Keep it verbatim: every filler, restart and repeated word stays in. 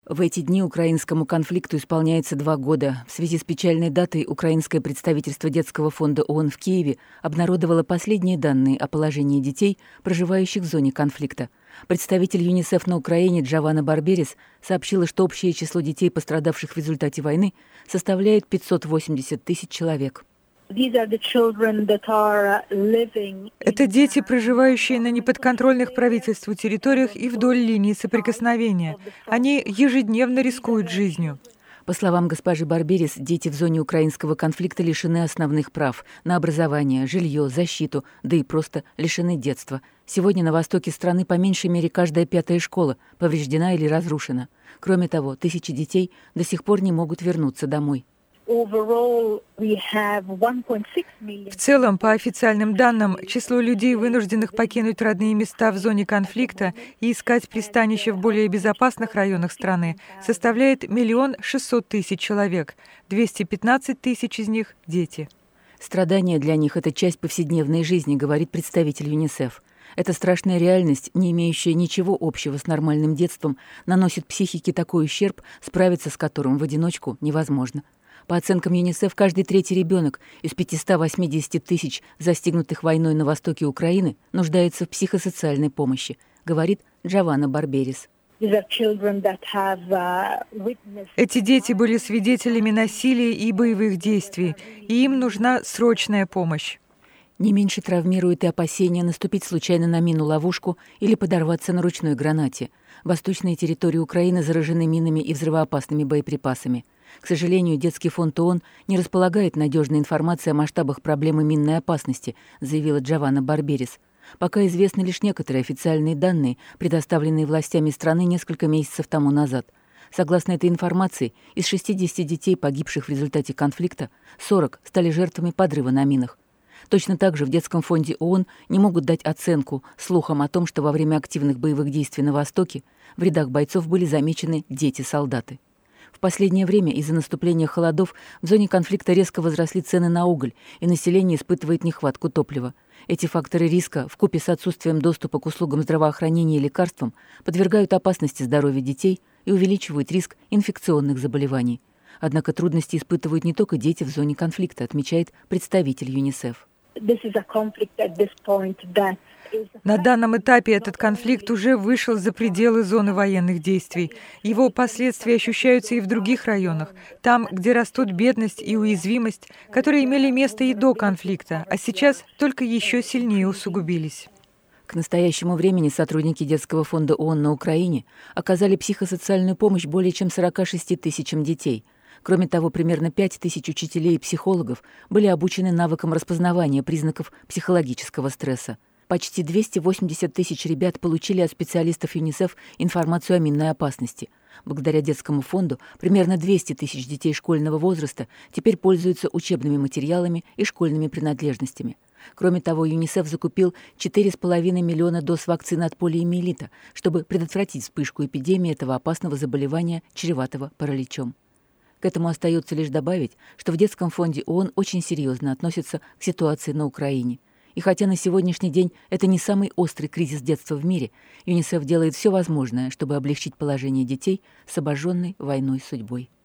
В эти дни украинскому конфликту исполняется два года. В связи с печальной датой украинское представительство Детского фонда ООН в Киеве обнародовало последние данные о положении детей, проживающих в зоне конфликта. Представитель ЮНИСЕФ на Украине Джавана Барберис сообщила, что общее число детей, пострадавших в результате войны, составляет пятьсот восемьдесят тысяч человек. Это дети, проживающие на неподконтрольных правительству территориях и вдоль линии соприкосновения. Они ежедневно рискуют жизнью. По словам госпожи Барберис, дети в зоне украинского конфликта лишены основных прав на образование, жилье, защиту, да и просто лишены детства. Сегодня на востоке страны по меньшей мере каждая пятая школа повреждена или разрушена. Кроме того, тысячи детей до сих пор не могут вернуться домой. В целом, по официальным данным, число людей, вынужденных покинуть родные места в зоне конфликта и искать пристанище в более безопасных районах страны, составляет миллион шестьсот тысяч человек. двести пятнадцать тысяч из них – дети. Страдания для них – это часть повседневной жизни, говорит представитель ЮНИСЕФ. Эта страшная реальность, не имеющая ничего общего с нормальным детством, наносит психике такой ущерб, справиться с которым в одиночку невозможно. По оценкам ЮНИСЕФ, каждый третий ребенок из пятисот восьмидесяти тысяч, застигнутых войной на востоке Украины, нуждается в психосоциальной помощи, говорит Джавана Барберис. Эти дети были свидетелями насилия и боевых действий, и им нужна срочная помощь. Не меньше травмирует и опасение наступить случайно на мину-ловушку или подорваться на ручной гранате. Восточные территории Украины заражены минами и взрывоопасными боеприпасами. К сожалению, Детский фонд ООН не располагает надежной информацией о масштабах проблемы минной опасности, заявила Джавана Барберис. Пока известны лишь некоторые официальные данные, предоставленные властями страны несколько месяцев тому назад. Согласно этой информации, из шестидесяти детей, погибших в результате конфликта, сорок стали жертвами подрыва на минах. Точно так же в Детском фонде ООН не могут дать оценку слухам о том, что во время активных боевых действий на Востоке в рядах бойцов были замечены дети-солдаты. В последнее время из-за наступления холодов в зоне конфликта резко возросли цены на уголь, и население испытывает нехватку топлива. Эти факторы риска, вкупе с отсутствием доступа к услугам здравоохранения и лекарствам, подвергают опасности здоровья детей и увеличивают риск инфекционных заболеваний. Однако трудности испытывают не только дети в зоне конфликта, отмечает представитель ЮНИСЕФ. На данном этапе этот конфликт уже вышел за пределы зоны военных действий. Его последствия ощущаются и в других районах, там, где растут бедность и уязвимость, которые имели место и до конфликта, а сейчас только еще сильнее усугубились. К настоящему времени сотрудники Детского фонда ООН на Украине оказали психосоциальную помощь более чем сорока шести тысячам детей. Кроме того, примерно пять тысяч учителей и психологов были обучены навыкам распознавания признаков психологического стресса. Почти двести восемьдесят тысяч ребят получили от специалистов ЮНИСЕФ информацию о минной опасности. Благодаря детскому фонду примерно двести тысяч детей школьного возраста теперь пользуются учебными материалами и школьными принадлежностями. Кроме того, ЮНИСЕФ закупил четыре с половиной миллиона доз вакцины от полиомиелита, чтобы предотвратить вспышку эпидемии этого опасного заболевания, чреватого параличом. К этому остается лишь добавить, что в Детском фонде ООН очень серьезно относятся к ситуации на Украине. И хотя на сегодняшний день это не самый острый кризис детства в мире, ЮНИСЕФ делает все возможное, чтобы облегчить положение детей с обожженной войной судьбой.